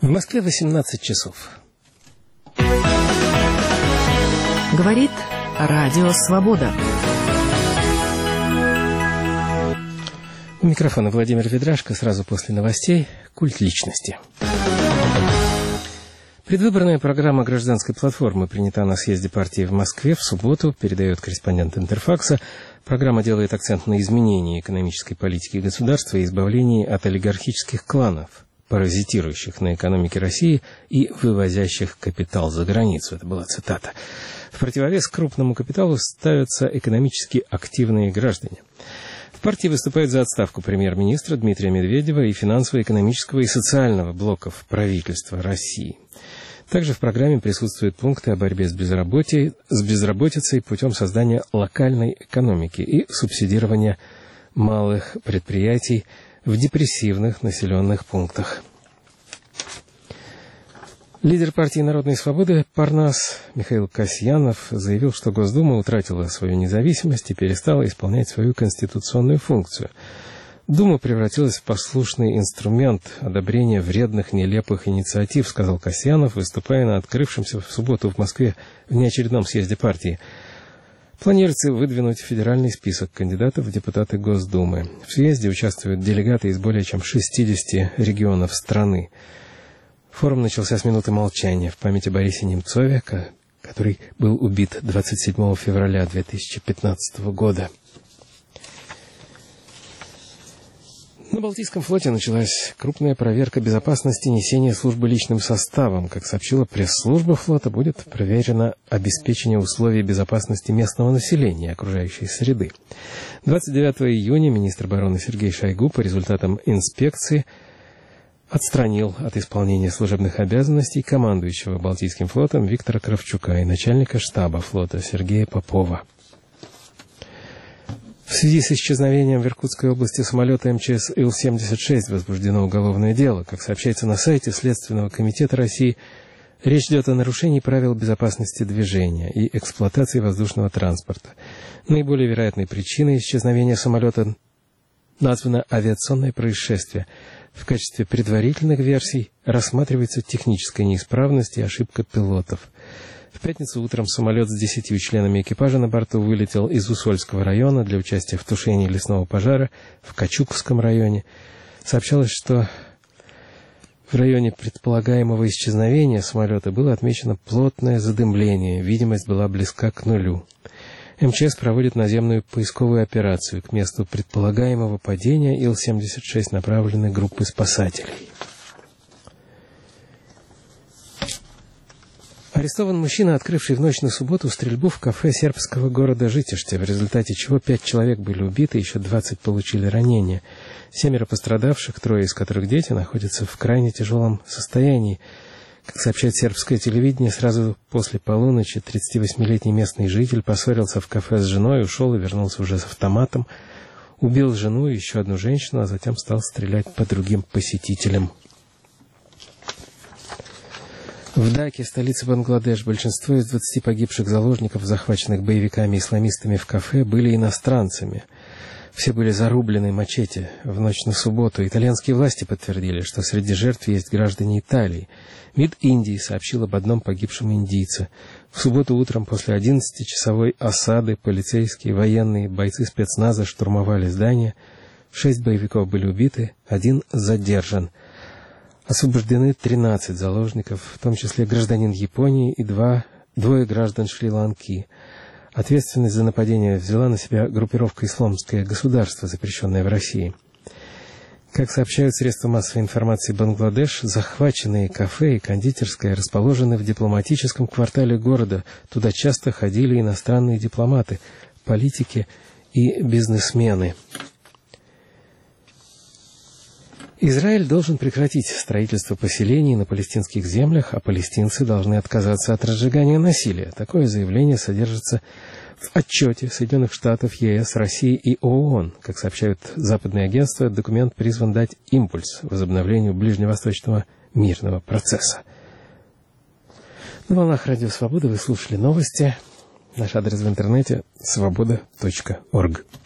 В Москве 18 часов. Говорит Радио Свобода. У микрофона Владимир Ведрашко. Сразу после новостей «Культ личности». Предвыборная программа гражданской платформы принята на съезде партии в Москве в субботу, передает корреспондент Интерфакса. Программа делает акцент на изменении экономической политики государства и избавлении от олигархических кланов, паразитирующих на экономике России и вывозящих капитал за границу. Это была цитата. В противовес крупному капиталу ставятся экономически активные граждане. В партии выступают за отставку премьер-министра Дмитрия Медведева и финансово-экономического и социального блоков правительства России. Также в программе присутствуют пункты о борьбе с безработицей путем создания локальной экономики и субсидирования малых предприятий в депрессивных населенных пунктах. Лидер партии «Народной свободы» Парнас Михаил Касьянов заявил, что Госдума утратила свою независимость и перестала исполнять свою конституционную функцию. Дума превратилась в послушный инструмент одобрения вредных, нелепых инициатив, сказал Касьянов, выступая на открывшемся в субботу в Москве внеочередном съезде партии. Планируется выдвинуть федеральный список кандидатов в депутаты Госдумы. В съезде участвуют делегаты из более чем 60 регионов страны. Форум начался с минуты молчания в память о Борисе Немцове, который был убит 27 февраля 2015 года. На Балтийском флоте началась крупная проверка безопасности несения службы личным составом. Как сообщила пресс-служба флота, будет проверено обеспечение условий безопасности местного населения и окружающей среды. 29 июня министр обороны Сергей Шойгу по результатам инспекции отстранил от исполнения служебных обязанностей командующего Балтийским флотом Виктора Кравчука и начальника штаба флота Сергея Попова. В связи с исчезновением в Иркутской области самолета МЧС Ил-76 возбуждено уголовное дело. Как сообщается на сайте Следственного комитета России, речь идет о нарушении правил безопасности движения и эксплуатации воздушного транспорта. Наиболее вероятной причиной исчезновения самолета названо авиационное происшествие. В качестве предварительных версий рассматривается техническая неисправность и ошибка пилотов. В пятницу утром самолет с 10 членами экипажа на борту вылетел из Усольского района для участия в тушении лесного пожара в Качуковском районе. Сообщалось, что в районе предполагаемого исчезновения самолета было отмечено плотное задымление, видимость была близка к нулю. МЧС проводит наземную поисковую операцию. К месту предполагаемого падения Ил-76 направлены группы спасателей. Арестован мужчина, открывший в ночь на субботу стрельбу в кафе сербского города Житежте, в результате чего 5 человек были убиты, еще 20 получили ранения. 7 пострадавших, 3 из которых дети, находятся в крайне тяжелом состоянии. Как сообщает сербское телевидение, сразу после полуночи 38-летний местный житель поссорился в кафе с женой, ушел и вернулся уже с автоматом, убил жену и еще одну женщину, а затем стал стрелять по другим посетителям. В Даке, столице Бангладеш, большинство из 20 погибших заложников, захваченных боевиками и исламистами в кафе, были иностранцами. Все были зарублены мачете в ночь на субботу. Итальянские власти подтвердили, что среди жертв есть граждане Италии. МИД Индии сообщил об одном погибшем индийце. В субботу утром после 11-часовой осады полицейские, военные, бойцы спецназа штурмовали здание. 6 боевиков были убиты, 1 задержан. Освобождены 13 заложников, в том числе гражданин Японии и двое граждан Шри-Ланки. Ответственность за нападение взяла на себя группировка «Исламское государство», запрещенное в России. Как сообщают средства массовой информации Бангладеш, захваченные кафе и кондитерская расположены в дипломатическом квартале города. Туда часто ходили иностранные дипломаты, политики и бизнесмены. Израиль должен прекратить строительство поселений на палестинских землях, а палестинцы должны отказаться от разжигания насилия. Такое заявление содержится в отчете Соединенных Штатов, ЕС, России и ООН. Как сообщают западные агентства, документ призван дать импульс возобновлению ближневосточного мирного процесса. На волнах Радио Свобода вы слушали новости. Наш адрес в интернете — svoboda.org.